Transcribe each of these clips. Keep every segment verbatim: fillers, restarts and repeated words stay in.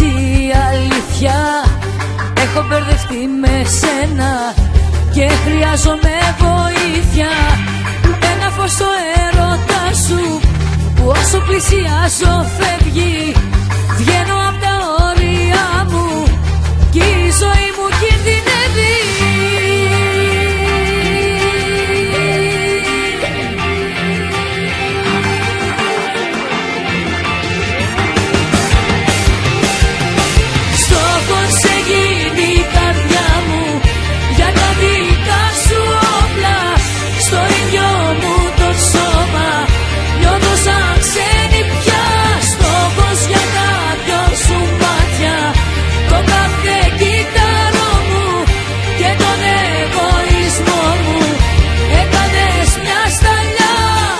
η αλήθεια. Έχω μπερδευτεί με σένα και χρειάζομαι βοήθεια. Ένα φως στο έρωτα σου που όσο πλησιάζω φεύγει. Βγαίνω απ' τα όρια μου κι η ζωή μου κινδυνεύει. Στόχος έγινε η καρδιά μου για τα δικά σου όπλα. Στο ίδιο μου το σώμα νιώθω σαν ξένη πια. Στόχος για τα δυο σου μάτια, το κάθε κύτταρο μου και τον εγωισμό μου έκανες μια σταλιά.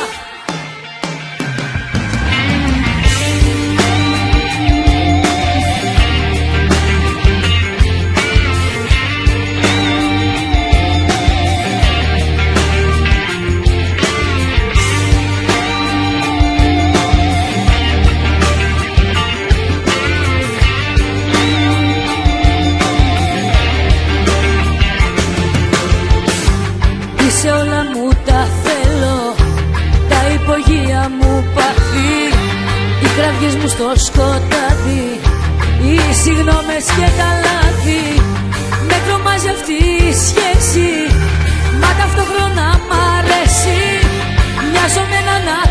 Σε όλα μου τα θέλω, τα υπογεία μου παθή, οι κραυγές μου στο σκοτάδι, οι συγγνώμες και τα λάθη. Με τρομάζει αυτή η σχέση, μα ταυτόχρονα μ' αρέσει. Μοιάζω με έναν